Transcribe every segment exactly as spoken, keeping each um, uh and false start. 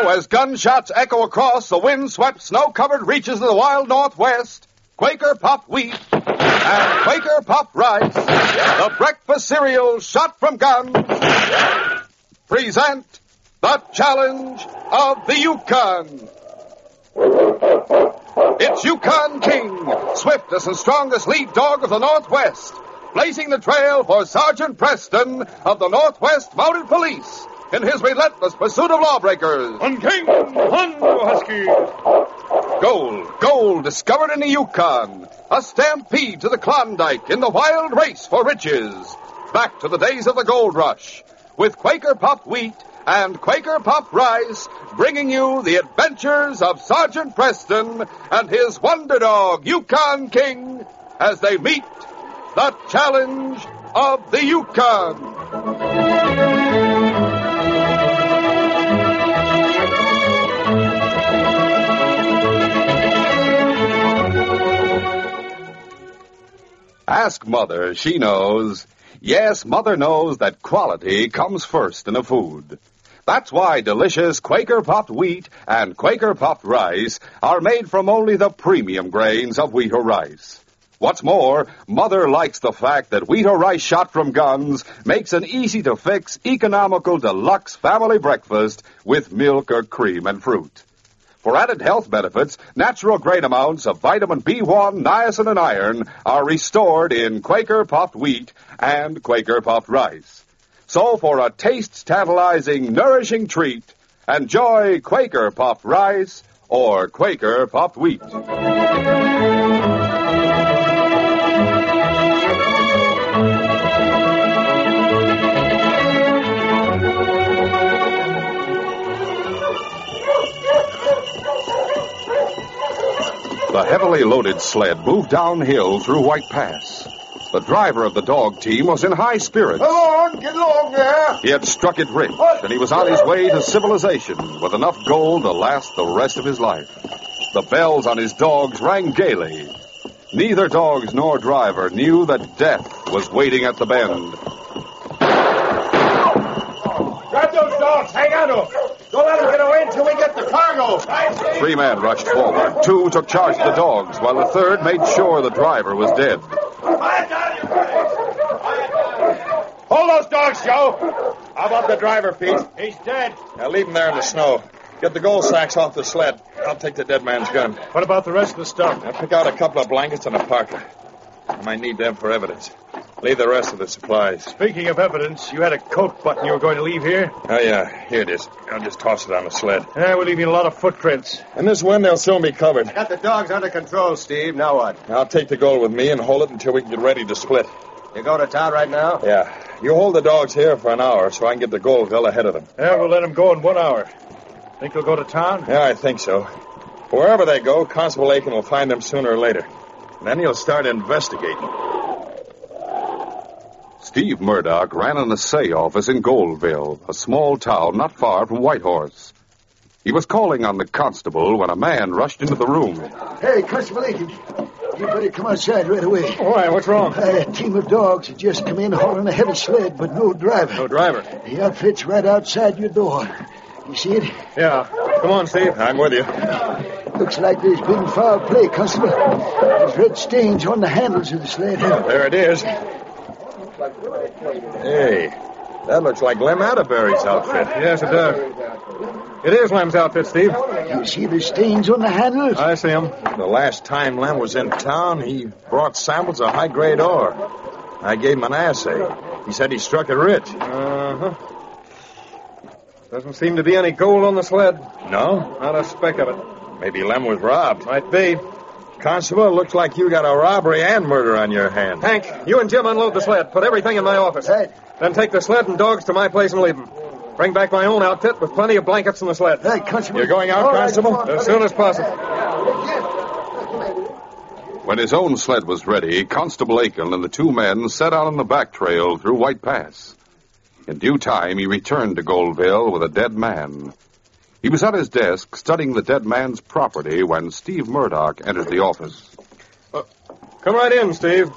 Now, as gunshots echo across the wind-swept, snow-covered reaches of the wild Northwest, Quaker Puffed Wheat and Quaker Puffed Rice, the breakfast cereal shot from guns, present the challenge of the Yukon. It's Yukon King, swiftest and strongest lead dog of the Northwest, blazing the trail for Sergeant Preston of the Northwest Mounted Police in his relentless pursuit of lawbreakers. On King, on, Husky! Gold, gold discovered in the Yukon. A stampede to the Klondike in the wild race for riches. Back to the days of the gold rush, with Quaker Puffed Wheat and Quaker Puffed Rice, bringing you the adventures of Sergeant Preston and his wonder dog, Yukon King, as they meet the challenge of the Yukon. Ask Mother, she knows. Yes, Mother knows that quality comes first in a food. That's why delicious Quaker Puffed Wheat and Quaker Puffed Rice are made from only the premium grains of wheat or rice. What's more, Mother likes the fact that wheat or rice shot from guns makes an easy-to-fix, economical deluxe family breakfast with milk or cream and fruit. For added health benefits, natural great amounts of vitamin B one, niacin, and iron are restored in Quaker Puffed Wheat and Quaker Puffed Rice. So for a taste-tantalizing, nourishing treat, enjoy Quaker Puffed Rice or Quaker Puffed Wheat. The heavily loaded sled moved downhill through White Pass. The driver of the dog team was in high spirits. Come on, get along there. He had struck it rich, and he was on his way to civilization with enough gold to last the rest of his life. The bells on his dogs rang gaily. Neither dogs nor driver knew that death was waiting at the bend. Grab those dogs, hang on to them. Don't let them get away until we get the cargo. Three men rushed forward. Two took charge of the dogs, while the third made sure the driver was dead. Hold those dogs, Joe. How about the driver, Pete? He's dead. Now leave him there in the snow. Get the gold sacks off the sled. I'll take the dead man's gun. What about the rest of the stuff? Now pick out a couple of blankets and a parka. I might need them for evidence. Leave the rest of the supplies. Speaking of evidence, you had a coat button you were going to leave here? Oh, yeah. Here it is. I'll just toss it on the sled. Yeah, we're leaving a lot of footprints. In this wind, they'll soon be covered. Got the dogs under control, Steve. Now what? I'll take the gold with me and hold it until we can get ready to split. You go to town right now? Yeah. You hold the dogs here for an hour so I can get the gold well ahead of them. Yeah, we'll let them go in one hour. Think they'll go to town? Yeah, I think so. Wherever they go, Constable Aiken will find them sooner or later. Then he'll start investigating. Steve Murdoch ran an assay office in Goldville, a small town not far from Whitehorse. He was calling on the constable when a man rushed into the room. Hey, Constable Aiken, you better come outside right away. Why, what's wrong? Uh, a team of dogs had just come in hauling a heavy sled, but no driver. No driver? The outfit's right outside your door. You see it? Yeah. Come on, Steve. I'm with you. Looks like there's been foul play, Constable. There's red stains on the handles of the sled. There it is. Hey, that looks like Lem Atterbury's outfit. Yes, it does. It is Lem's outfit, Steve. You see the stains on the handles? I see them. The last time Lem was in town, he brought samples of high-grade ore. I gave him an assay. He said he struck it rich. Uh-huh. Doesn't seem to be any gold on the sled. No? Not a speck of it. Maybe Lem was robbed. Might be. Constable, looks like you got a robbery and murder on your hands. Hank, you and Jim unload the sled. Put everything in my office. Right. Then take the sled and dogs to my place and leave them. Bring back my own outfit with plenty of blankets in the sled. Right, Constable. You're going out, All right, Constable? come on. As soon as possible. When his own sled was ready, Constable Aiken and the two men set out on the back trail through White Pass. In due time, he returned to Goldville with a dead man. He was at his desk studying the dead man's property when Steve Murdoch entered the office. Uh, come right in, Steve.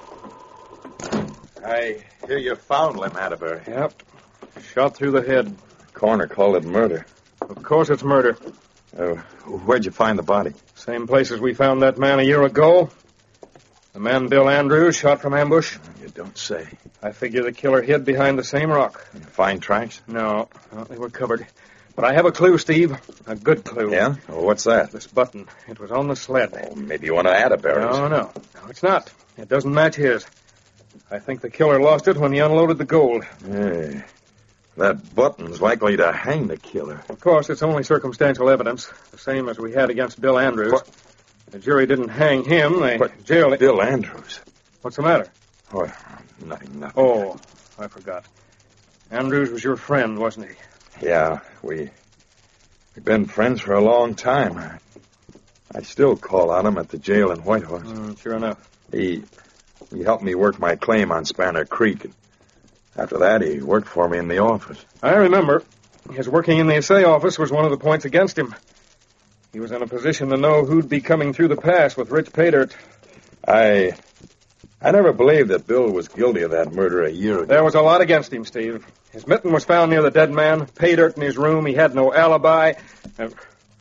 I hear you found Lem Atterbury. Yep. Shot through the head. Coroner called it murder. Of course it's murder. Uh, where'd you find the body? Same place as we found that man a year ago. The man Bill Andrews shot from ambush. You don't say. I figure the killer hid behind the same rock. Find tracks? No, no, they were covered. But I have a clue, Steve. A good clue. Yeah? Well, what's that? This button. It was on the sled. Oh, maybe you want to add a berries. No, no. No, it's not. It doesn't match his. I think the killer lost it when he unloaded the gold. Hey, that button's likely to hang the killer. Of course, it's only circumstantial evidence, the same as we had against Bill Andrews. What? The jury didn't hang him. They What? jailed him. Bill Andrews? What's the matter? Oh, nothing, nothing. Oh, I forgot. Andrews was your friend, wasn't he? Yeah, we, we've been friends for a long time. I still call on him at the jail in Whitehorse. Mm, sure enough. He he helped me work my claim on Spanner Creek. And after that, he worked for me in the office. I remember. His working in the assay office was one of the points against him. He was in a position to know who'd be coming through the pass with Rich Paydirt. I I never believed that Bill was guilty of that murder a year ago. There was a lot against him, Steve. His mitten was found near the dead man, Paydirt in his room. He had no alibi. At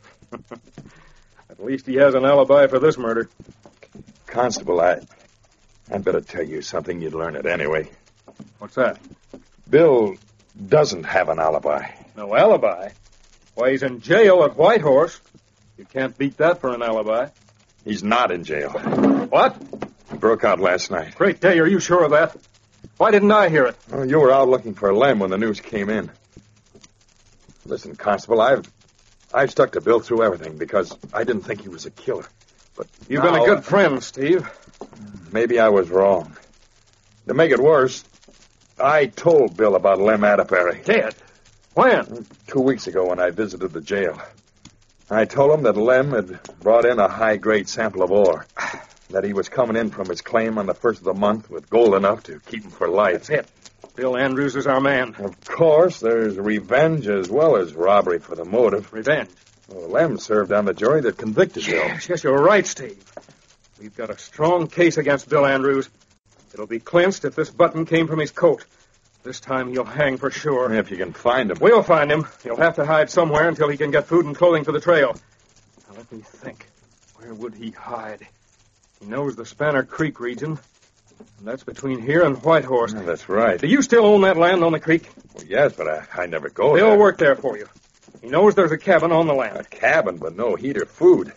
least he has an alibi for this murder. Constable, I, I'd better tell you something. You'd learn it anyway. What's that? Bill doesn't have an alibi. No alibi? Why, he's in jail at Whitehorse. You can't beat that for an alibi. He's not in jail. What? He broke out last night. Great day, are you sure of that? Why didn't I hear it? Well, you were out looking for Lem when the news came in. Listen, Constable, I've I've stuck to Bill through everything because I didn't think he was a killer. But You've now, been a good friend, Steve. Maybe I was wrong. To make it worse, I told Bill about Lem Atterbury. Dead? When? Two weeks ago when I visited the jail. I told him that Lem had brought in a high-grade sample of ore. That he was coming in from his claim on the first of the month with gold enough to keep him for life. That's it. Bill Andrews is our man. Of course, there's revenge as well as robbery for the motive. Revenge. Well, Lem served on the jury that convicted Bill. Yes, yes, you're right, Steve. We've got a strong case against Bill Andrews. It'll be clinched if this button came from his coat. This time he'll hang for sure. If you can find him. We'll find him. He'll have to hide somewhere until he can get food and clothing for the trail. Now, let me think. Where would he hide? He knows the Spanner Creek region. And that's between here and Whitehorse. Yeah, that's right. Do you still own that land on the creek? Well, yes, but I, I never go Bill there. worked there for you. He knows there's a cabin on the land. A cabin, but no heat or food.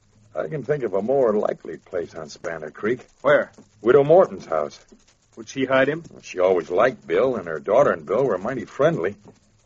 I can think of a more likely place on Spanner Creek. Where? Widow Morton's house. Would she hide him? She always liked Bill, and her daughter and Bill were mighty friendly.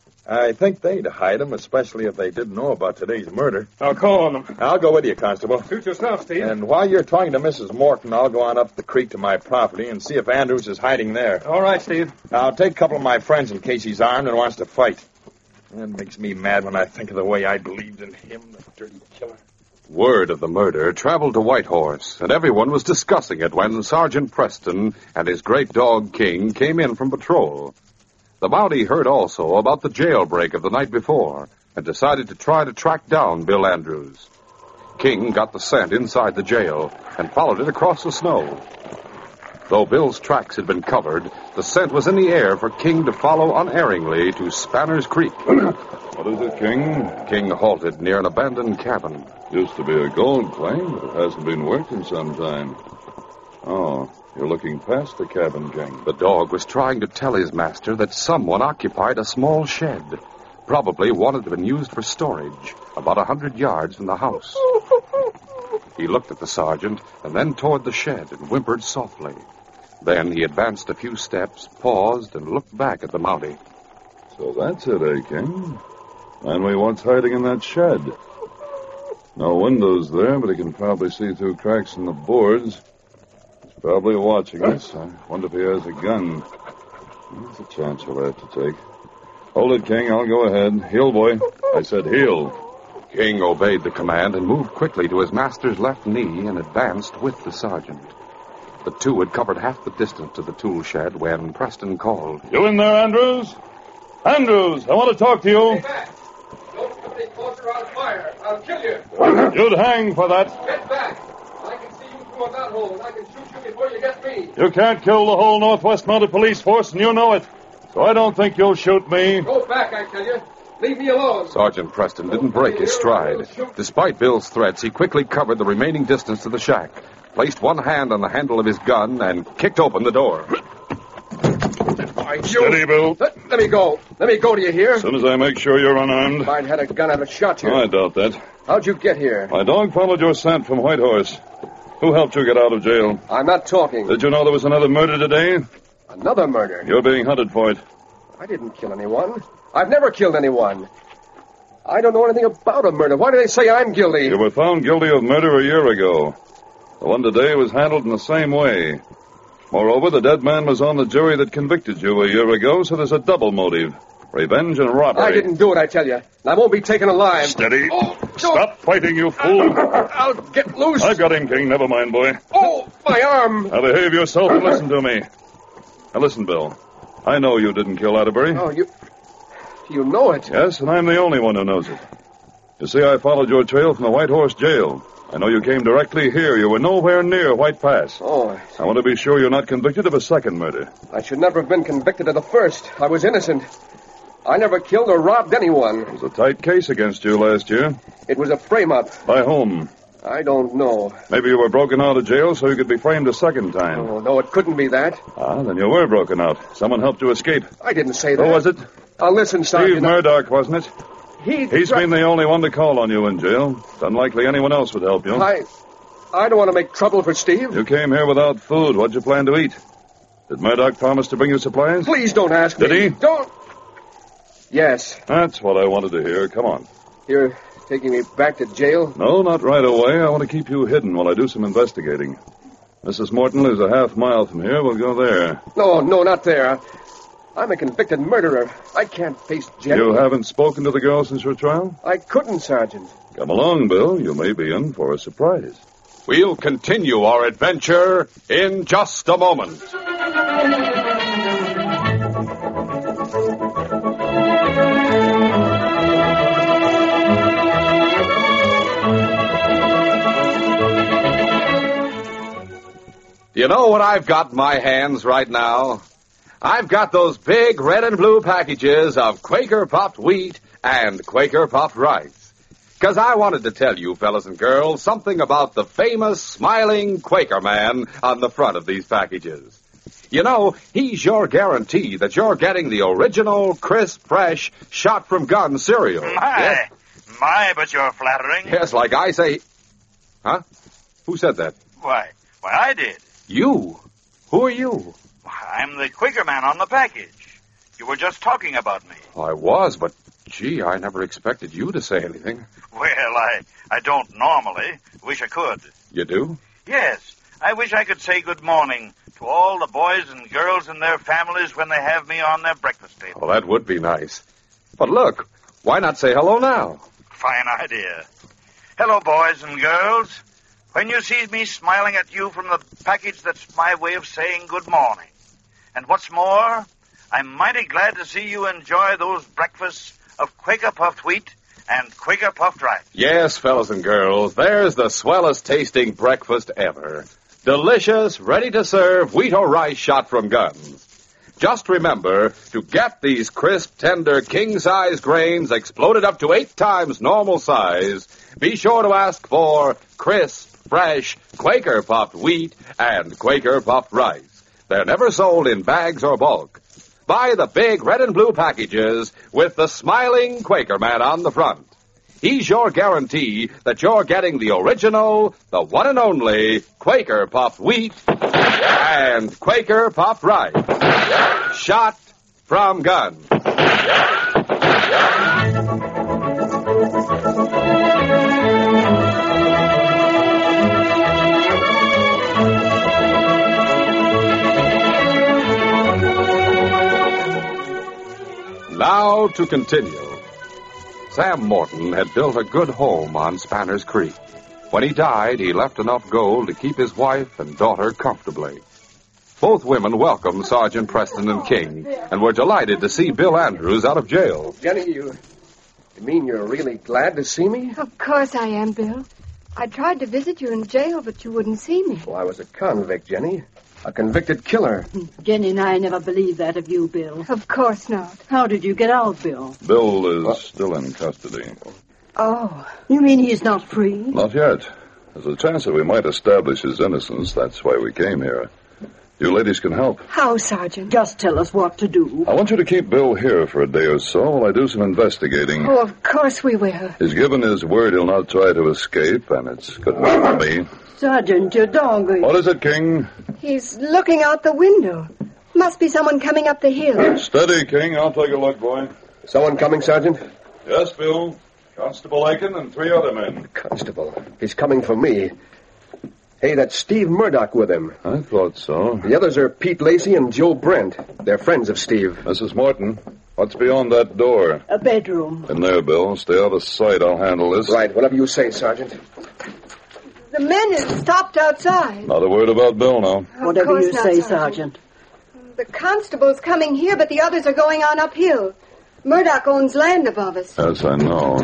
I think they'd hide him, especially if they didn't know about today's murder. I'll call on them. I'll go with you, Constable. Suit yourself, Steve. And while you're talking to Missus Morton, I'll go on up the creek to my property and see if Andrews is hiding there. All right, Steve. I'll take a couple of my friends in case he's armed and wants to fight. That makes me mad when I think of the way I believed in him, the dirty killer. Word of the murder traveled to Whitehorse, and everyone was discussing it when Sergeant Preston and his great dog King came in from patrol. The Mountie heard also about the jailbreak of the night before and decided to try to track down Bill Andrews. King got the scent inside the jail and followed it across the snow. Though Bill's tracks had been covered, the scent was in the air for King to follow unerringly to Spanner's Creek. What is it, King? King halted near an abandoned cabin. Used to be a gold claim, but it hasn't been worked in some time. Oh, you're looking past the cabin, King. The dog was trying to tell his master that someone occupied a small shed, probably one that had been used for storage, about a hundred yards from the house. He looked at the sergeant and then toward the shed and whimpered softly. Then he advanced a few steps, paused, and looked back at the Mountie. So that's it, eh, King? And we what's hiding in that shed? No windows there, but he can probably see through cracks in the boards. He's probably watching us. I wonder if he has a gun. That's a chance he'll have to take. Hold it, King. I'll go ahead. Heel, boy. I said heel. King obeyed the command and moved quickly to his master's left knee and advanced with the sergeant. The two had covered half the distance to the tool shed when Preston called. You in there, Andrews? Andrews, I want to talk to you. Get back. Don't come any closer, I'll fire. I'll kill you. You'd hang for that. Get back. I can see you through that hole, and I can shoot you before you get me. You can't kill the whole Northwest Mounted Police Force, and you know it. So I don't think you'll shoot me. Go back, I tell you. Leave me alone. Sergeant Preston didn't break his stride. Despite Bill's threats, he quickly covered the remaining distance to the shack, placed one hand on the handle of his gun, and kicked open the door. Why, Steady, Bill. Let, let me go. Let me go, do you hear? As soon as I make sure you're unarmed. If I'd had a gun, I'd have shot you. I doubt that. How'd you get here? My dog followed your scent from Whitehorse. Who helped you get out of jail? I'm not talking. Did you know there was another murder today? Another murder? You're being hunted for it. I didn't kill anyone. I've never killed anyone. I don't know anything about a murder. Why do they say I'm guilty? You were found guilty of murder a year ago. The one today was handled in the same way. Moreover, the dead man was on the jury that convicted you a year ago, so there's a double motive. Revenge and robbery. I didn't do it, I tell you. And I won't be taken alive. Steady. Oh, Stop fighting, you fool. I'll get loose. I've got him, King. Never mind, boy. Oh, my arm. Now behave yourself and listen to me. Now listen, Bill. I know you didn't kill Atterbury. Oh, you... You know it. Yes, and I'm the only one who knows it. You see, I followed your trail from the White Horse jail. I know you came directly here. You were nowhere near White Pass. Oh. I want to be sure you're not convicted of a second murder. I should never have been convicted of the first. I was innocent. I never killed or robbed anyone. It was a tight case against you last year. It was a frame-up. By whom? I don't know. Maybe you were broken out of jail so you could be framed a second time. Oh, no, it couldn't be that. Ah, then you were broken out. Someone helped you escape. I didn't say that. Who was it? Now, listen, Sergeant. Steve Murdoch, wasn't it? He... He's been the only one to call on you in jail. It's unlikely anyone else would help you. I... I don't want to make trouble for Steve. You came here without food. What'd you plan to eat? Did Murdoch promise to bring you supplies? Please don't ask Did me. he? Don't... Yes. That's what I wanted to hear. Come on. You're taking me back to jail? No, not right away. I want to keep you hidden while I do some investigating. Missus Morton lives a half mile from here. We'll go there. No, no, not there. I'm a convicted murderer. I can't face Jenny. You haven't spoken to the girl since your trial? I couldn't, Sergeant. Come along, Bill. You may be in for a surprise. We'll continue our adventure in just a moment. You know what I've got in my hands right now? I've got those big red and blue packages of Quaker puffed wheat and Quaker puffed rice. Because I wanted to tell you, fellas and girls, something about the famous smiling Quaker man on the front of these packages. You know, he's your guarantee that you're getting the original, crisp, fresh, shot-from-gun cereal. My, Yes? my, but you're flattering. Yes, like I say... Huh? Who said that? Why, why, I did. You? Who are you? I'm the Quaker man on the package. You were just talking about me. I was, but, gee, I never expected you to say anything. Well, I, I don't normally. Wish I could. You do? Yes, I wish I could say good morning to all the boys and girls and their families when they have me on their breakfast table. Well, that would be nice. But look, why not say hello now? Fine idea. Hello, boys and girls. When you see me smiling at you from the package, that's my way of saying good morning. And what's more, I'm mighty glad to see you enjoy those breakfasts of Quaker puffed wheat and Quaker puffed rice. Yes, fellas and girls, there's the swellest tasting breakfast ever. Delicious, ready-to-serve wheat or rice shot from guns. Just remember to get these crisp, tender, king-size grains exploded up to eight times normal size. Be sure to ask for crisp, fresh, Quaker puffed wheat and Quaker puffed rice. They're never sold in bags or bulk. Buy the big red and blue packages with the smiling Quaker man on the front. He's your guarantee that you're getting the original, the one and only Quaker puffed wheat and Quaker puffed rice. Shot from gun. Now to continue. Sam Morton had built a good home on Spanner's Creek. When he died, he left enough gold to keep his wife and daughter comfortably. Both women welcomed Sergeant Preston and King and were delighted to see Bill Andrews out of jail. Jenny, you... You mean you're really glad to see me? Of course I am, Bill. I tried to visit you in jail, but you wouldn't see me. Well, I was a convict, Jenny. A convicted killer. Jenny and I never believed that of you, Bill. Of course not. How did you get out, Bill? Bill is What? still in custody. Oh. You mean he's not free? Not yet. There's a chance that we might establish his innocence. That's why we came here. You ladies can help. How, Sergeant? Just tell us what to do. I want you to keep Bill here for a day or so while I do some investigating. Oh, of course we will. He's given his word he'll not try to escape, and it's good enough for me. Sergeant, your dog... What is it, King? He's looking out the window. Must be someone coming up the hill. Steady, King. I'll take a look, boy. Someone coming, Sergeant? Yes, Bill. Constable Aiken and three other men. Constable. He's coming for me. Hey, that's Steve Murdoch with him. I thought so. The others are Pete Lacey and Joe Brent. They're friends of Steve. Missus Morton, what's beyond that door? A bedroom. In there, Bill. Stay out of sight. I'll handle this. Right, whatever you say, Sergeant. The men have stopped outside. Not a word about Bill now. Whatever course you not, say, Sergeant. Sergeant. The constable's coming here, but the others are going on uphill. Murdoch owns land above us. Yes, I know.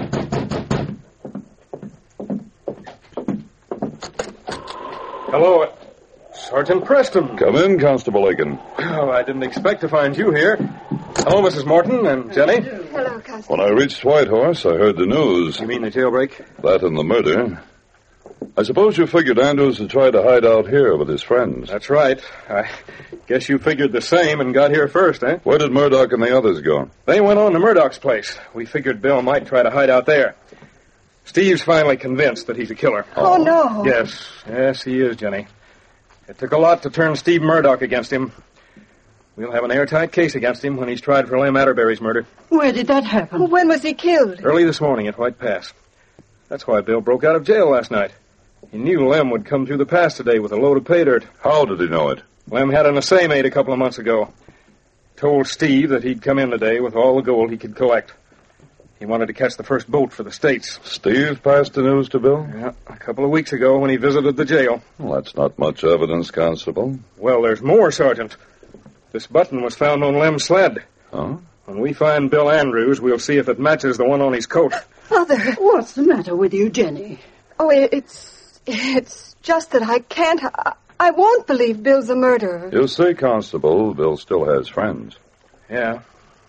Hello, Sergeant Preston. Come in, Constable Aiken. Oh, I didn't expect to find you here. Hello, Missus Morton and Jenny. Hello, Constable. When I reached Whitehorse, I heard the news. You mean the jailbreak? That and the murder. I suppose you figured Andrews had tried to hide out here with his friends. That's right. I guess you figured the same and got here first, eh? Where did Murdoch and the others go? They went on to Murdoch's place. We figured Bill might try to hide out there. Steve's finally convinced that he's a killer. Oh, no. Yes, yes, he is, Jenny. It took a lot to turn Steve Murdoch against him. We'll have an airtight case against him when he's tried for Lem Atterbury's murder. Where did that happen? When was he killed? Early this morning at White Pass. That's why Bill broke out of jail last night. He knew Lem would come through the pass today with a load of pay dirt. How did he know it? Lem had an assay made a couple of months ago. Told Steve that he'd come in today with all the gold he could collect. He wanted to catch the first boat for the States. Steve passed the news to Bill? Yeah, a couple of weeks ago when he visited the jail. Well, that's not much evidence, Constable. Well, there's more, Sergeant. This button was found on Lem's sled. Huh? When we find Bill Andrews, we'll see if it matches the one on his coat. Mother. What's the matter with you, Jenny? Oh, it, it's... It's just that I can't... I, I won't believe Bill's a murderer. You see, Constable, Bill still has friends. Yeah.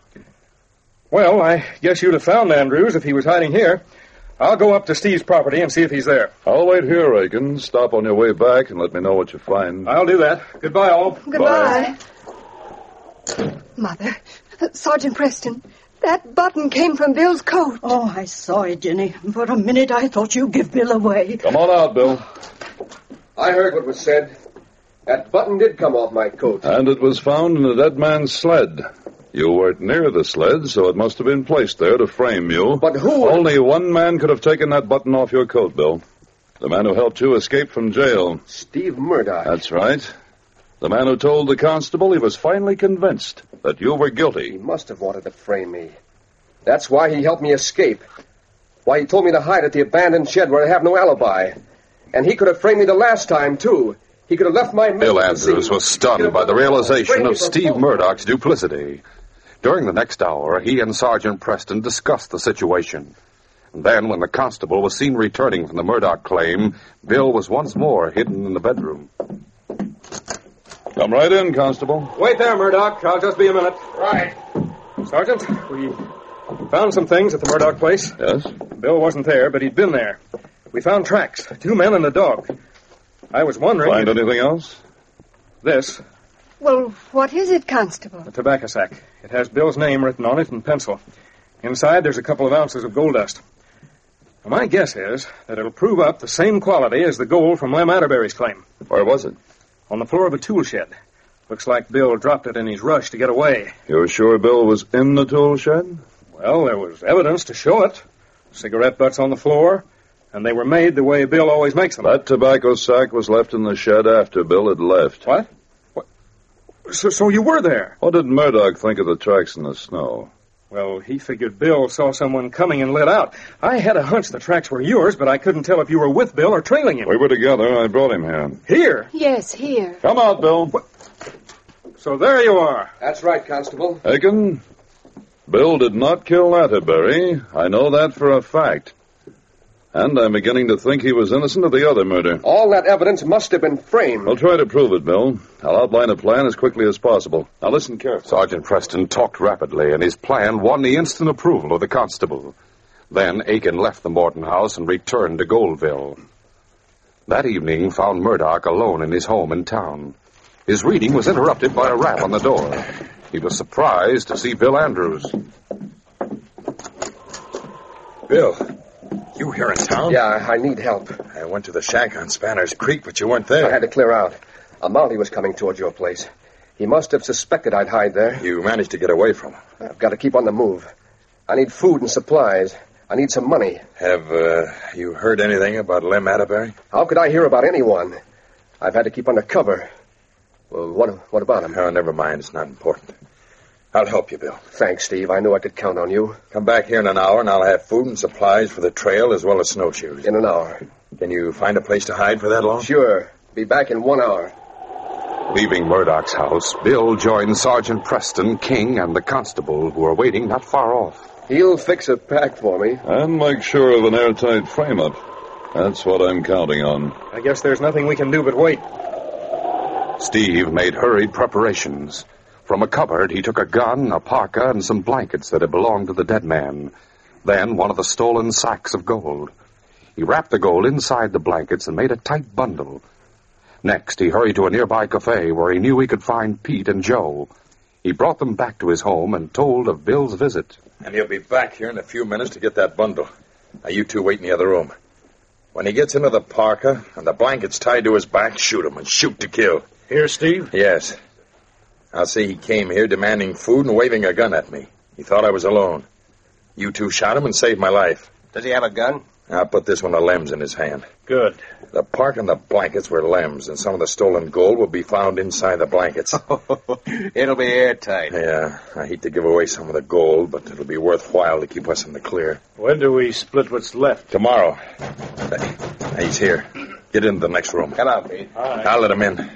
Well, I guess you'd have found Andrews if he was hiding here. I'll go up to Steve's property and see if he's there. I'll wait here, Aiken. Stop on your way back and let me know what you find. I'll do that. Goodbye, all. Goodbye. Mother, Sergeant Preston, that button came from Bill's coat. Oh, I saw it, Jenny. For a minute I thought you'd give Bill away. Come on out, Bill. I heard what was said. That button did come off my coat. And it was found in a dead man's sled. You weren't near the sled, so it must have been placed there to frame you. But who... Only one man could have taken that button off your coat, Bill. The man who helped you escape from jail. Steve Murdoch. That's right. The man who told the constable he was finally convinced that you were guilty. He must have wanted to frame me. That's why he helped me escape. Why he told me to hide at the abandoned shed where I have no alibi. And he could have framed me the last time, too. He could have left my... Bill Andrews was stunned by the realization of Steve Murdoch's duplicity. During the next hour, he and Sergeant Preston discussed the situation. And then, when the constable was seen returning from the Murdoch claim, Bill was once more hidden in the bedroom. Come right in, Constable. Wait there, Murdoch. I'll just be a minute. Right. Sergeant, we found some things at the Murdoch place. Yes? Bill wasn't there, but he'd been there. We found tracks, two men and a dog. I was wondering... Find anything else? This, Well, what is it, Constable? a tobacco sack. It has Bill's name written on it in pencil. Inside, there's a couple of ounces of gold dust. Now, my guess is that it'll prove up the same quality as the gold from Lem Atterbury's claim. Where was it? On the floor of a tool shed. Looks like Bill dropped it in his rush to get away. You're sure Bill was in the tool shed? Well, there was evidence to show it. Cigarette butts on the floor, and they were made the way Bill always makes them. That tobacco sack was left in the shed after Bill had left. What? What? So, so you were there? What did Murdoch think of the tracks in the snow? Well, he figured Bill saw someone coming and lit out. I had a hunch the tracks were yours, but I couldn't tell if you were with Bill or trailing him. We were together. I brought him here. Here? Yes, here. Come out, Bill. What? So there you are. That's right, Constable. Aiken, Bill did not kill Atterbury. I know that for a fact. And I'm beginning to think he was innocent of the other murder. All that evidence must have been framed. I'll try to prove it, Bill. I'll outline a plan as quickly as possible. Now listen carefully. Sergeant Preston talked rapidly, and his plan won the instant approval of the constable. Then Aiken left the Morton house and returned to Goldville. That evening found Murdoch alone in his home in town. His reading was interrupted by a rap on the door. He was surprised to see Bill Andrews. Bill, you here in town? Yeah, I need help. I went to the shack on Spanner's Creek, but you weren't there. I had to clear out. A Mountie was coming towards your place. He must have suspected I'd hide there. You managed to get away from him. I've got to keep on the move. I need food and supplies. I need some money. Have uh, you heard anything about Lem Atterbury? How could I hear about anyone? I've had to keep under cover. Well, what, what about him? Oh, never mind. It's not important. I'll help you, Bill. Thanks, Steve. I knew I could count on you. Come back here in an hour, and I'll have food and supplies for the trail as well as snowshoes. In an hour. Can you find a place to hide for that long? Sure. Be back in one hour. Leaving Murdoch's house, Bill joined Sergeant Preston, King, and the constable, who were waiting not far off. He'll fix a pack for me. And make sure of an airtight frame-up. That's what I'm counting on. I guess there's nothing we can do but wait. Steve made hurried preparations. From a cupboard, he took a gun, a parka, and some blankets that had belonged to the dead man. Then one of the stolen sacks of gold. He wrapped the gold inside the blankets and made a tight bundle. Next, he hurried to a nearby cafe where he knew he could find Pete and Joe. He brought them back to his home and told of Bill's visit. And he'll be back here in a few minutes to get that bundle. Now, you two wait in the other room. When he gets into the parka and the blanket's tied to his back, shoot him and shoot to kill. Here, Steve? Yes. I'll say he came here demanding food and waving a gun at me. He thought I was alone. You two shot him and saved my life. Does he have a gun? I'll put this one of Lem's in his hand. Good. The park and the blankets were Lem's, and some of the stolen gold will be found inside the blankets. It'll be airtight. Yeah, I hate to give away some of the gold, but it'll be worthwhile to keep us in the clear. When do we split what's left? Tomorrow. He's here. Get into the next room. Come on, Pete. All right. I'll let him in.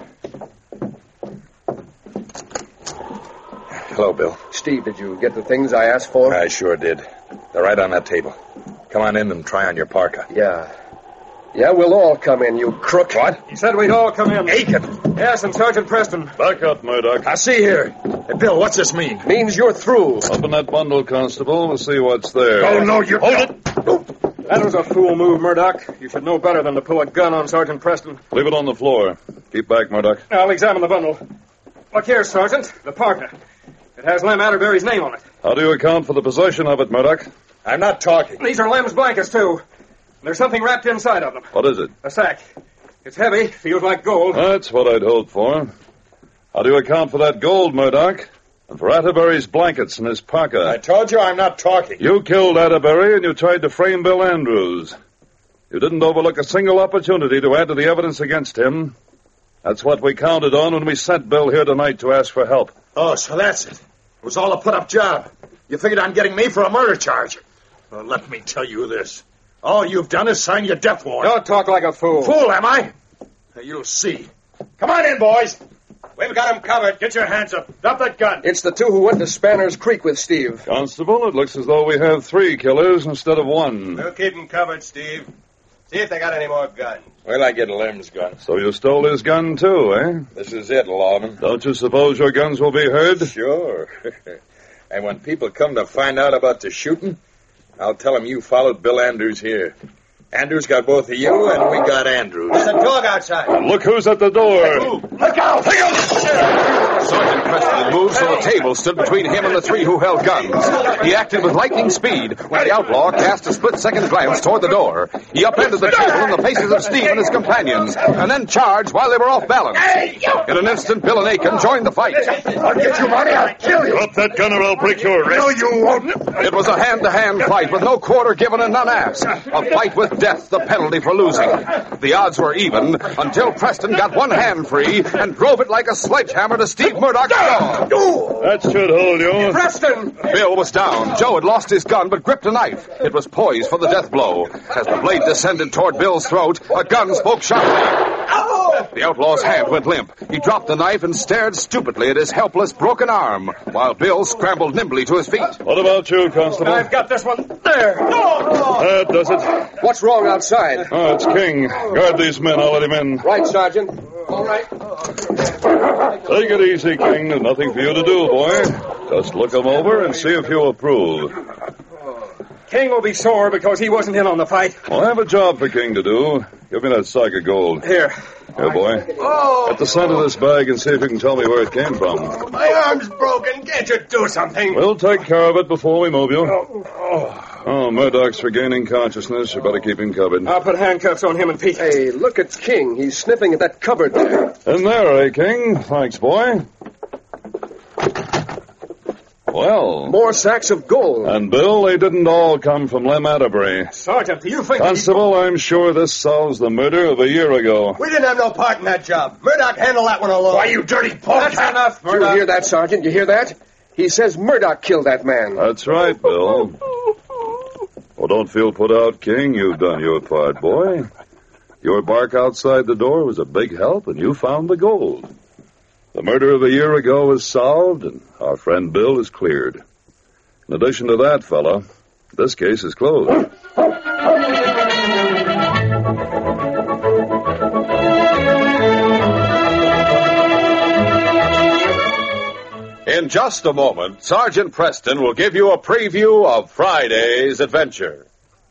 Hello, Bill. Steve, did you get the things I asked for? I sure did. They're right on that table. Come on in and try on your parka. Yeah. Yeah, we'll all come in, you crook. What? He said we'd all come in. Aiken! Yes, and Sergeant Preston. Back up, Murdoch. I see here. Hey, Bill, what's this mean? Means you're through. Open that bundle, Constable. We'll see what's there. Oh, no, you... Hold it! That was a fool move, Murdoch. You should know better than to pull a gun on Sergeant Preston. Leave it on the floor. Keep back, Murdoch. I'll examine the bundle. Look here, Sergeant. The parka. It has Lem Atterbury's name on it. How do you account for the possession of it, Murdoch? I'm not talking. These are Lem's blankets, too. There's something wrapped inside of them. What is it? A sack. It's heavy, feels like gold. That's what I'd hoped for. How do you account for that gold, Murdoch? And for Atterbury's blankets and his parka? I told you I'm not talking. You killed Atterbury and you tried to frame Bill Andrews. You didn't overlook a single opportunity to add to the evidence against him. That's what we counted on when we sent Bill here tonight to ask for help. Oh, so that's it. It was all a put-up job. You figured on getting me for a murder charge. Well, let me tell you this. All you've done is sign your death warrant. Don't talk like a fool. Fool, am I? Now, you'll see. Come on in, boys. We've got him covered. Get your hands up. Drop that gun. It's the two who went to Spanner's Creek with Steve. Constable, it looks as though we have three killers instead of one. We'll keep him covered, Steve. See if they got any more guns. Well, I get Lem's gun. So you stole his gun, too, eh? This is it, Lawman. Don't you suppose your guns will be heard? Sure. And when people come to find out about the shooting, I'll tell them you followed Bill Andrews here. Andrews got both of you, and we got Andrews. There's a dog outside. And look who's at the door. Look out! Look out! Sergeant Preston moved so a table stood between him and the three who held guns. He acted with lightning speed when the outlaw cast a split-second glance toward the door. He upended the table in the faces of Steve and his companions, and then charged while they were off balance. In an instant, Bill and Aiken joined the fight. I'll get you, Monty. I'll kill you. Drop that gun or I'll break your wrist. No, you won't. It was a hand-to-hand fight with no quarter given and none asked. A fight with death, the penalty for losing. The odds were even until Preston got one hand free and drove it like a sledgehammer to Steve Murdoch's jaw. That should hold you. Preston! Bill was down. Joe had lost his gun but gripped a knife. It was poised for the death blow. As the blade descended toward Bill's throat, a gun spoke sharply. The outlaw's hand went limp. He dropped the knife and stared stupidly at his helpless, broken arm, while Bill scrambled nimbly to his feet. What about you, Constable? I've got this one. There. No! That does it. What's wrong outside? Oh, it's King. Guard these men. I'll let him in. Right, Sergeant. All right. Take it easy, King. There's nothing for you to do, boy. Just look him over and see if you approve. King will be sore because he wasn't in on the fight. Well, I have a job for King to do. Give me that sack of gold. Here. Here, boy. Oh! At the center of this bag and see if you can tell me where it came from. My arm's broken. Can't you do something? We'll take care of it before we move you. Oh, oh Murdoch's regaining consciousness. You better keep him covered. I'll put handcuffs on him and Pete. Hey, look at King. He's sniffing at that cupboard there. In there, eh, King? Thanks, boy. Well. More sacks of gold. And, Bill, they didn't all come from Lem Atterbury. Sergeant, do you think... Constable, I'm sure this solves the murder of a year ago. We didn't have no part in that job. Murdoch handled that one alone. Why, you dirty polecat. That's enough, You Murdoch. hear that, Sergeant? You hear that? He says Murdoch killed that man. That's right, Bill. Well, don't feel put out, King. You've done your part, boy. Your bark outside the door was a big help, and you found the gold. The murder of a year ago is solved, and our friend Bill is cleared. In addition to that, fella, this case is closed. In just a moment, Sergeant Preston will give you a preview of Friday's adventure.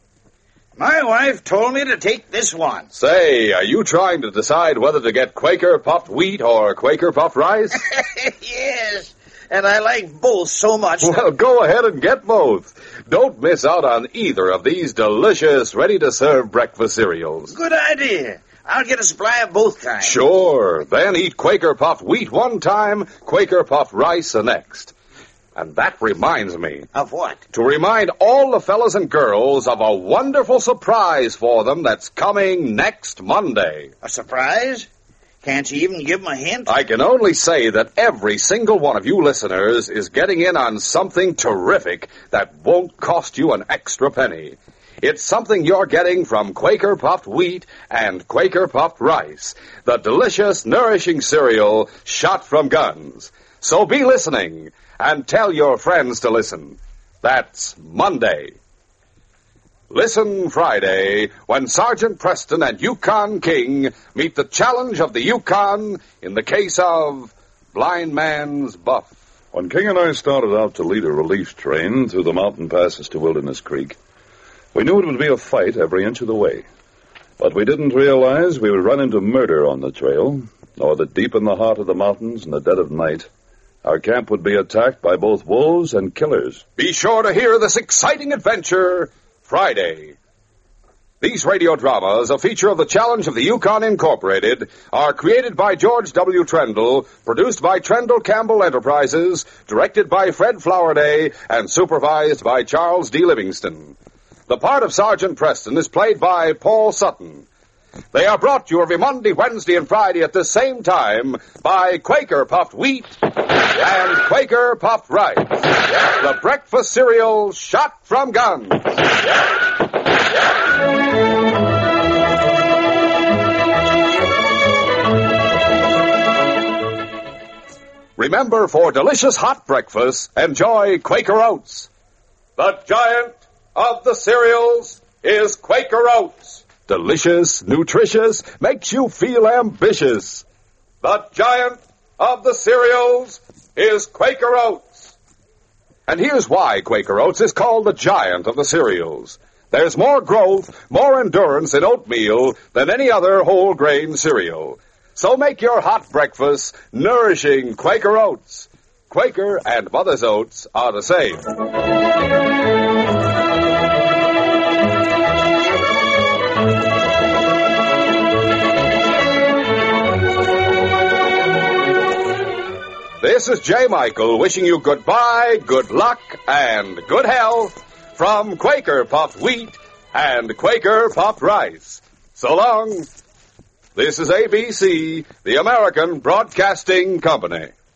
My wife told me to take this one. Say, are you trying to decide whether to get Quaker puffed wheat or Quaker puffed rice? Yes, and I like both so much. Well, go ahead and get both. Don't miss out on either of these delicious, ready-to-serve breakfast cereals. Good idea. I'll get a supply of both kinds. Sure. Then eat Quaker puffed wheat one time, Quaker puffed rice the next. And that reminds me. Of what? To remind all the fellas and girls of a wonderful surprise for them that's coming next Monday. A surprise? Can't you even give them a hint? I can only say that every single one of you listeners is getting in on something terrific that won't cost you an extra penny. It's something you're getting from Quaker Puffed Wheat and Quaker Puffed Rice, the delicious, nourishing cereal shot from guns. So be listening. And tell your friends to listen. That's Monday. Listen Friday when Sergeant Preston and Yukon King meet the challenge of the Yukon in the case of Blind Man's Buff. When King and I started out to lead a relief train through the mountain passes to Wilderness Creek, we knew it would be a fight every inch of the way. But we didn't realize we would run into murder on the trail, nor that deep in the heart of the mountains in the dead of night, our camp would be attacked by both wolves and killers. Be sure to hear this exciting adventure Friday. These radio dramas, a feature of the Challenge of the Yukon Incorporated, are created by George W. Trendle, produced by Trendle Campbell Enterprises, directed by Fred Flowerday, and supervised by Charles D. Livingston. The part of Sergeant Preston is played by Paul Sutton. They are brought to you every Monday, Wednesday, and Friday at the same time by Quaker Puffed Wheat and Quaker Puffed Rice, the breakfast cereal shot from guns. Remember, for delicious hot breakfast, enjoy Quaker Oats. The giant of the cereals is Quaker Oats. Delicious, nutritious, makes you feel ambitious. The giant of the cereals is Quaker Oats. And here's why Quaker Oats is called the giant of the cereals. There's more growth, more endurance in oatmeal than any other whole grain cereal. So make your hot breakfast nourishing Quaker Oats. Quaker and Mother's Oats are the same. This is J. Michael wishing you goodbye, good luck, and good health from Quaker Puffed Wheat and Quaker Puffed Rice. So long. This is A B C, the American Broadcasting Company.